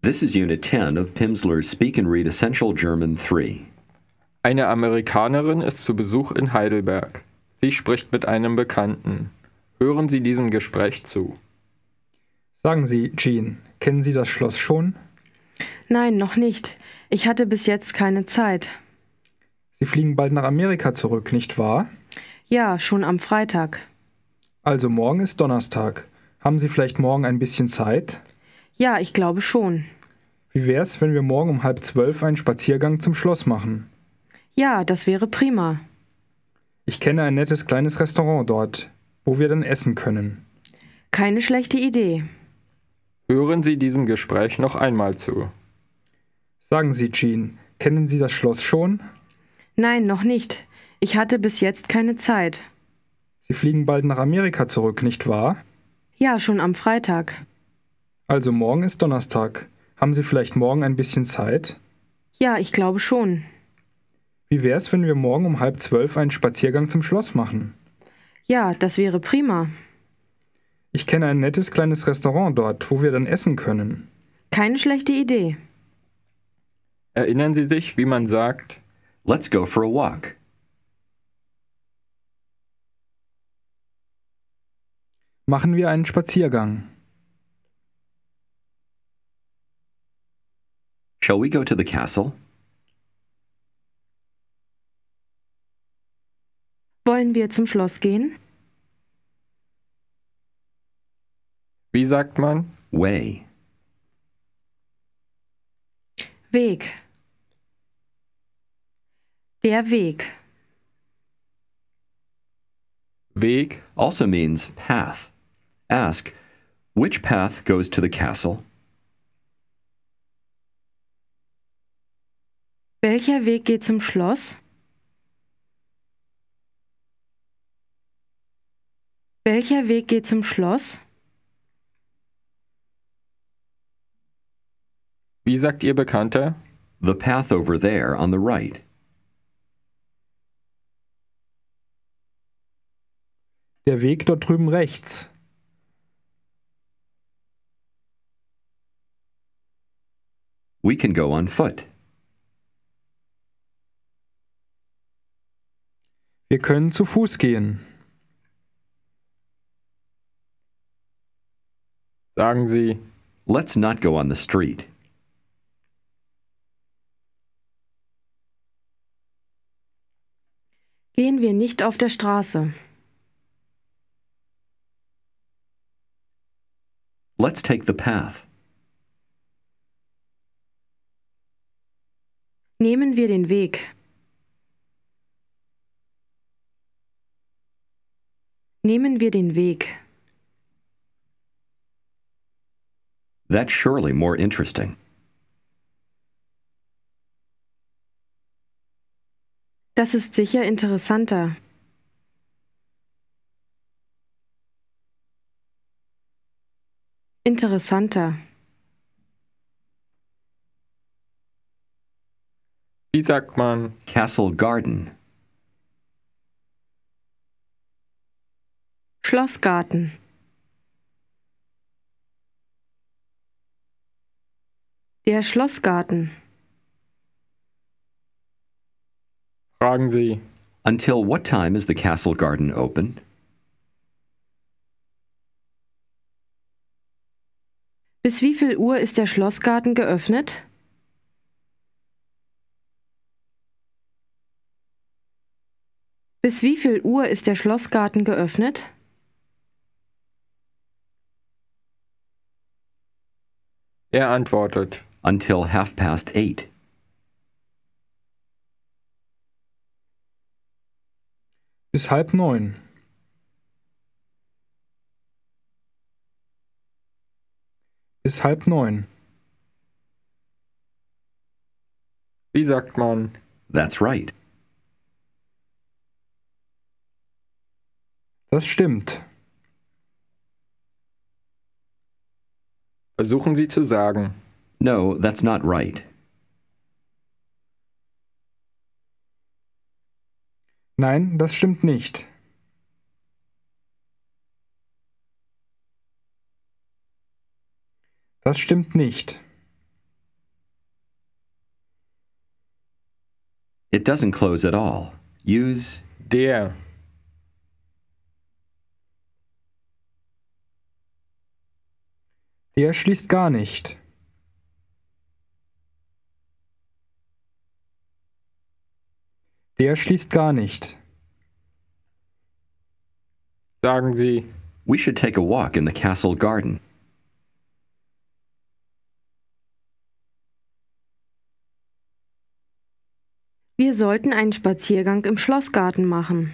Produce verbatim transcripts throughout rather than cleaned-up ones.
This is Unit ten of Pimsleur's Speak and Read Essential German three. Eine Amerikanerin ist zu Besuch in Heidelberg. Sie spricht mit einem Bekannten. Hören Sie diesem Gespräch zu. Sagen Sie, Jean, kennen Sie das Schloss schon? Nein, noch nicht. Ich hatte bis jetzt keine Zeit. Sie fliegen bald nach Amerika zurück, nicht wahr? Ja, schon am Freitag. Also morgen ist Donnerstag. Haben Sie vielleicht morgen ein bisschen Zeit? Ja, ich glaube schon. Wie wär's, wenn wir morgen um halb zwölf einen Spaziergang zum Schloss machen? Ja, das wäre prima. Ich kenne ein nettes kleines Restaurant dort, wo wir dann essen können. Keine schlechte Idee. Hören Sie diesem Gespräch noch einmal zu. Sagen Sie, Jean, kennen Sie das Schloss schon? Nein, noch nicht. Ich hatte bis jetzt keine Zeit. Sie fliegen bald nach Amerika zurück, nicht wahr? Ja, schon am Freitag. Also morgen ist Donnerstag. Haben Sie vielleicht morgen ein bisschen Zeit? Ja, ich glaube schon. Wie wär's, wenn wir morgen um halb zwölf einen Spaziergang zum Schloss machen? Ja, das wäre prima. Ich kenne ein nettes kleines Restaurant dort, wo wir dann essen können. Keine schlechte Idee. Erinnern Sie sich, wie man sagt, Let's go for a walk. Machen wir einen Spaziergang. Shall we go to the castle? Wollen wir zum Schloss gehen? wie sagt man? Way. Weg. Der Weg. Weg Also means path. Ask, which path goes to the castle? Welcher Weg geht zum Schloss? Welcher Weg geht zum Schloss? Wie sagt Ihr Bekannter? The path over there on the right. Der Weg dort drüben rechts. We can go on foot. Wir können zu Fuß gehen. Sagen Sie, Let's not go on the street. Gehen wir nicht auf der Straße. Let's take the path. Nehmen wir den Weg. Nehmen wir den Weg. That's surely more interesting. Das ist sicher interessanter. Interessanter. wie sagt man? Castle Garden. Schlossgarten. Der Schlossgarten. Fragen Sie, Until what time is the castle garden open? Bis wie viel Uhr ist der Schlossgarten geöffnet? Bis wie viel Uhr ist der Schlossgarten geöffnet? er antwortet, Until half past eight. Bis halb neun. Bis halb neun. wie sagt man? That's right. Das stimmt. Versuchen Sie zu sagen, No, that's not right. Nein, das stimmt nicht. Das stimmt nicht. It doesn't close at all. Use Der. Der schließt gar nicht. Der schließt gar nicht. Sagen Sie. We should take a walk in the castle garden. Wir sollten einen Spaziergang im Schlossgarten machen.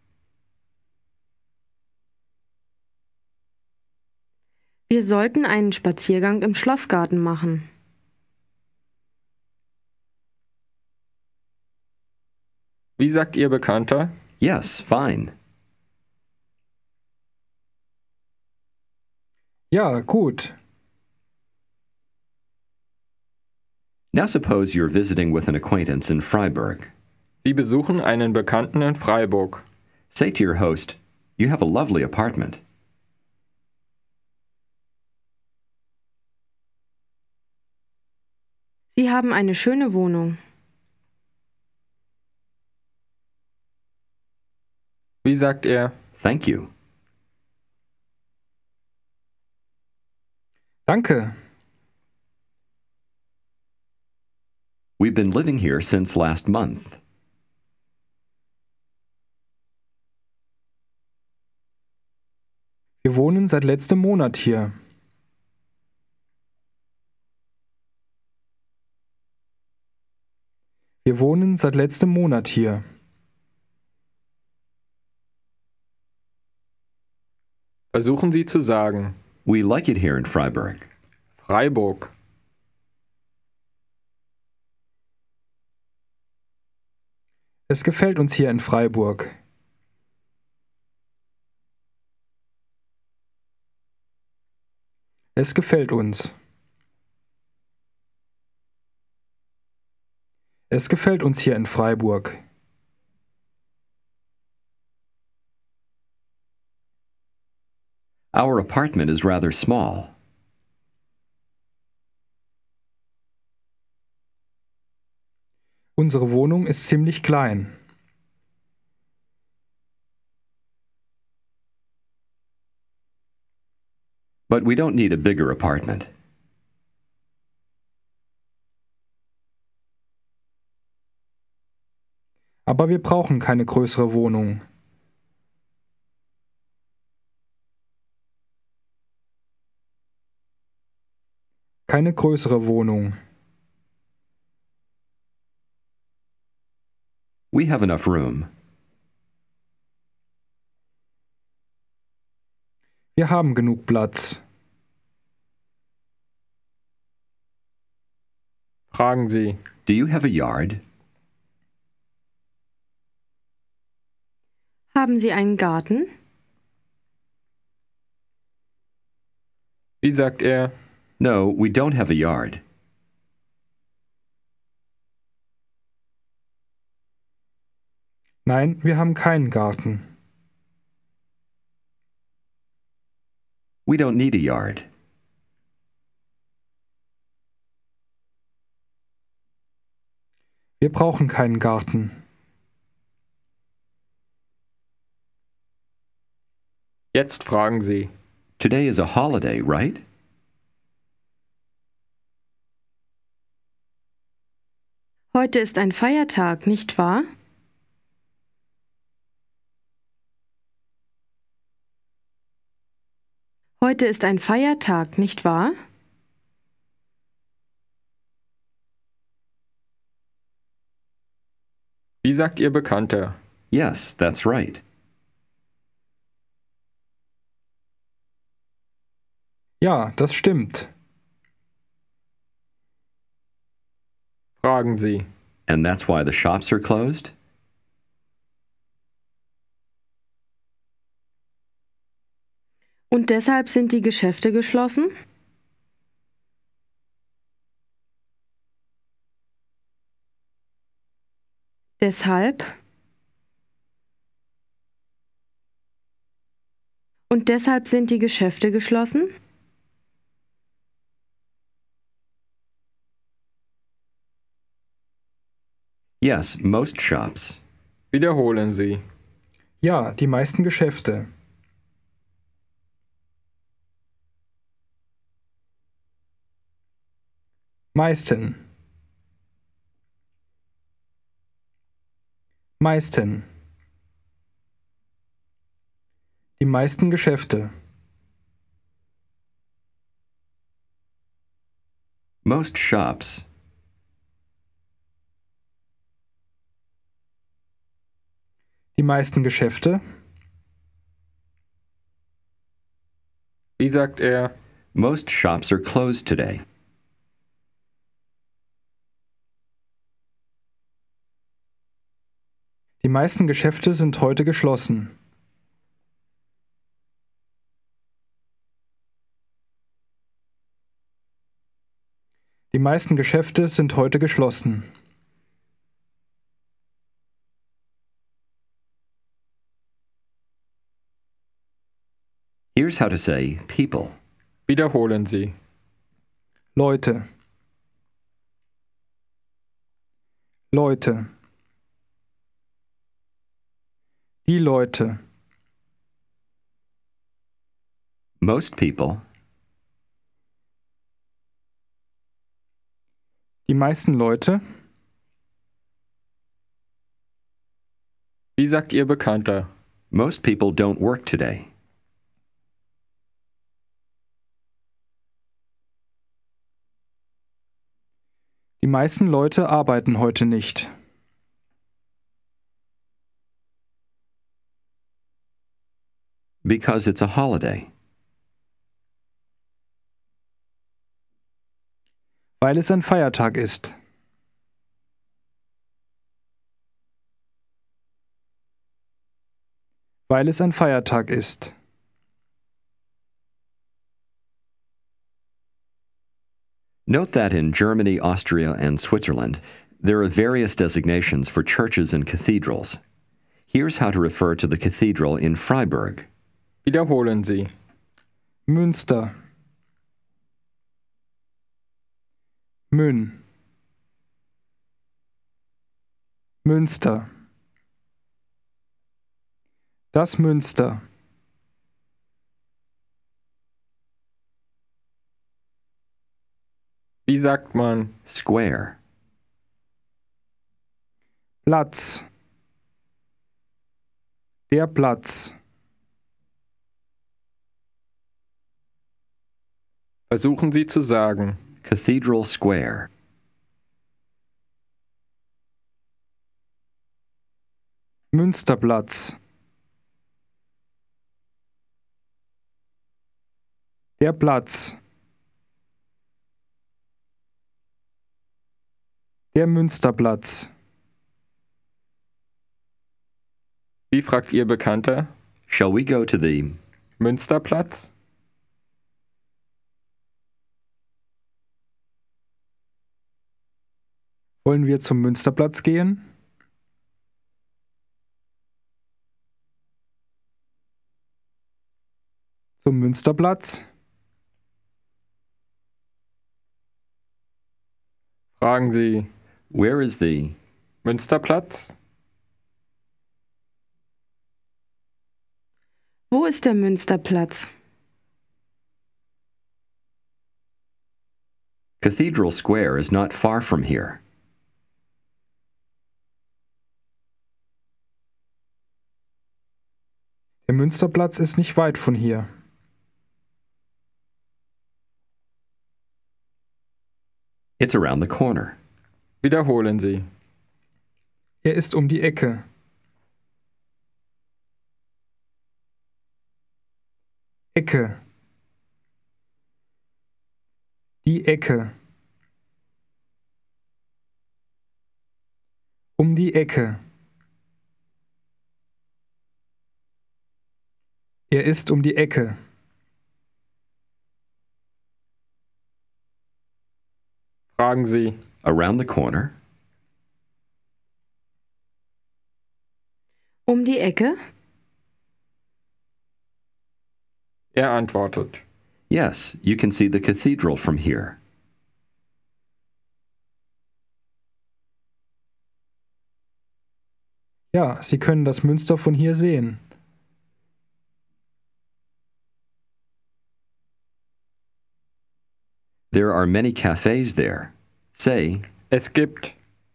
Wir sollten einen Spaziergang im Schlossgarten machen. Wie sagt Ihr Bekannter? Yes, fine. Ja, gut. Now suppose you're visiting with an acquaintance in Freiburg. Sie besuchen einen Bekannten in Freiburg. Say to your host, "You have a lovely apartment." Sie haben eine schöne Wohnung. Wie sagt er? Thank you. Danke. We've been living here since last month. Wir wohnen seit letztem Monat hier. Wir wohnen seit letztem Monat hier. Versuchen Sie zu sagen. We like it here in Freiburg. Freiburg. Es gefällt uns hier in Freiburg. Es gefällt uns. Es gefällt uns hier in Freiburg. Our apartment is rather small. Unsere Wohnung ist ziemlich klein. But we don't need a bigger apartment. Aber wir brauchen keine größere Wohnung. Keine größere Wohnung. We have enough room. Wir haben genug Platz. Fragen Sie. Do you have a yard? Haben Sie einen Garten? Wie sagt er? No, we don't have a yard. Nein, wir haben keinen Garten. We don't need a yard. Wir brauchen keinen Garten. Jetzt fragen Sie. Today is a holiday, right? Heute ist ein Feiertag, nicht wahr? Heute ist ein Feiertag, nicht wahr? Wie sagt Ihr Bekannter? Yes, that's right. Ja, das stimmt. Fragen Sie. And that's why the shops are closed? Und deshalb sind die Geschäfte geschlossen? Deshalb? Und deshalb sind die Geschäfte geschlossen? Yes, most shops. Wiederholen Sie. Ja, die meisten Geschäfte. Meisten. Meisten. Die meisten Geschäfte. Most shops. Die meisten Geschäfte. Wie sagt er? Most shops are closed today. Die meisten Geschäfte sind heute geschlossen. Die meisten Geschäfte sind heute geschlossen. Here's how to say people. Wiederholen Sie. Leute. Leute. Die Leute. Most people. Die meisten Leute. Wie sagt Ihr Bekannter? Most people don't work today. Die meisten Leute arbeiten heute nicht. Because it's a holiday. Weil es ein Feiertag ist. Weil es ein Feiertag ist. Note that in Germany, Austria, and Switzerland, there are various designations for churches and cathedrals. Here's how to refer to the cathedral in Freiburg. Wiederholen Sie. Münster. Mün. Münster. Das Münster. Wie sagt man? Square. Platz. Der Platz. Versuchen Sie zu sagen. Cathedral Square. Münsterplatz. Der Platz. Der Münsterplatz. Wie fragt Ihr Bekannter? Shall we go to the Münsterplatz? Wollen wir zum Münsterplatz gehen? Zum Münsterplatz? Fragen Sie. Where is the Münsterplatz? Wo ist der Münsterplatz? Cathedral Square is not far from here. Der Münsterplatz ist nicht weit von hier. It's around the corner. Wiederholen Sie. Er ist um die Ecke. Ecke. Die Ecke. Um die Ecke. Er ist um die Ecke. Fragen Sie. Around the corner. Um die Ecke? Er antwortet. Yes, you can see the cathedral from here. Ja, Sie können das Münster von hier sehen. There are many cafes there. Say, Es gibt.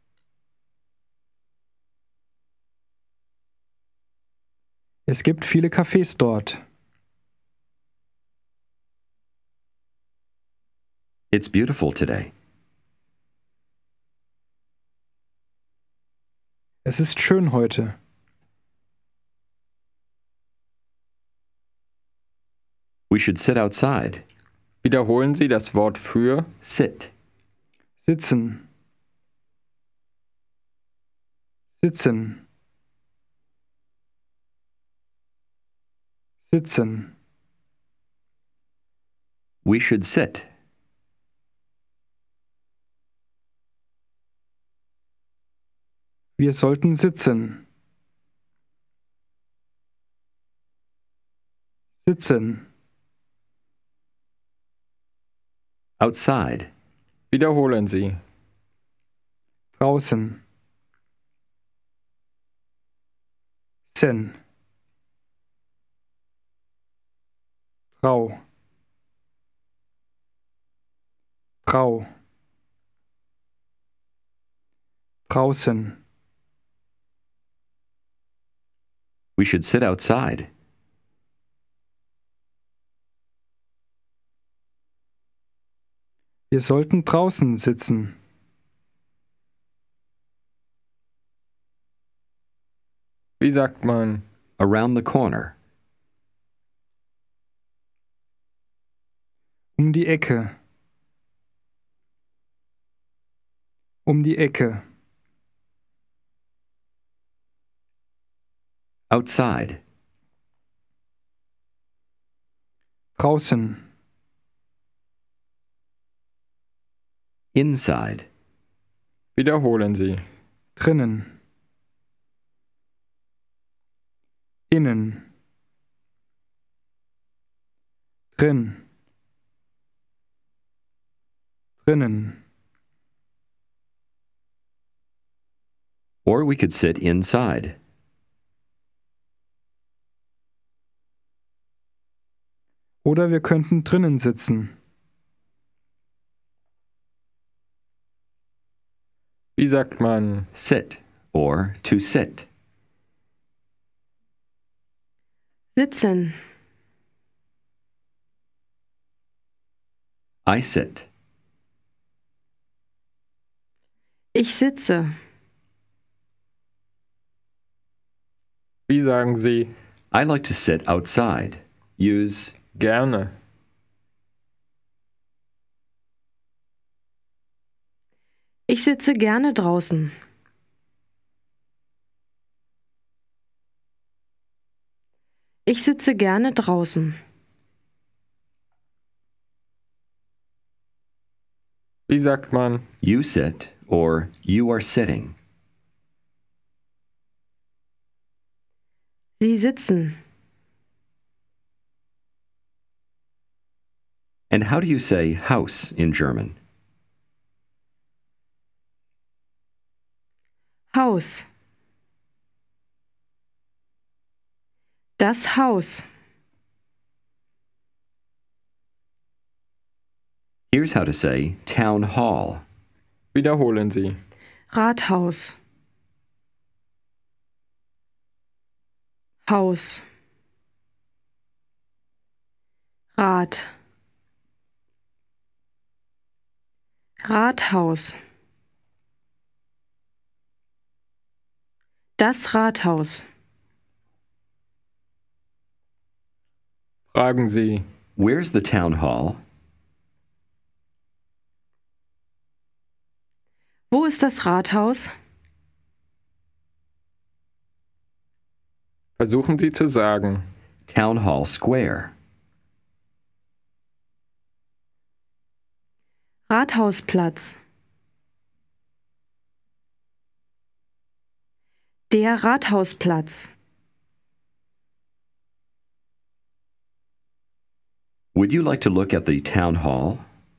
Es gibt viele Cafés dort. it's beautiful today. Es ist schön heute. We should sit outside. Wiederholen Sie das Wort für. Sit. Sitzen. Sitzen. Sitzen. We should sit. Wir sollten sitzen. Sitzen. Outside. Wiederholen Sie. Draußen. Sen. Trau. Trau. Draußen. We should sit outside. Wir sollten draußen sitzen. Wie sagt man? Around the corner. Um die Ecke. Um die Ecke. Outside. Draußen. Inside. Wiederholen Sie. Drinnen. Innen. Drin. Drinnen. Or we could sit inside. Oder wir könnten drinnen sitzen. Wie sagt man? Sit. Or to sit. Sitzen. I sit. Ich sitze. Wie sagen Sie? I like to sit outside. Use Gerne. Ich sitze gerne draußen. Ich sitze gerne draußen. Wie sagt man? you sit or you are sitting. Sie sitzen. And how do you say house in German? Haus. Das Haus. Here's how to say town hall. Wiederholen Sie. Rathaus. Haus. Rat. Rathaus. Das Rathaus. Fragen Sie. Where's the town hall? Wo ist das Rathaus? Versuchen Sie zu sagen. Town Hall Square. Rathausplatz. Der Rathausplatz. Would you like to look at the town hall?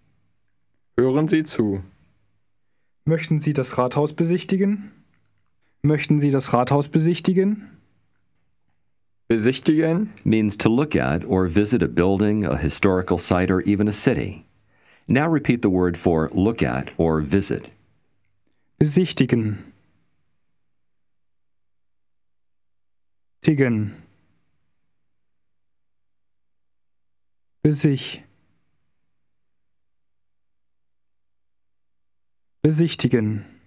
Hören Sie zu. Möchten Sie das Rathaus besichtigen? Möchten Sie das Rathaus besichtigen? Besichtigen means to look at or visit a building, a historical site, or even a city. Now repeat the word for look at or visit. Besichtigen. Tigen. Besich. Besichtigen.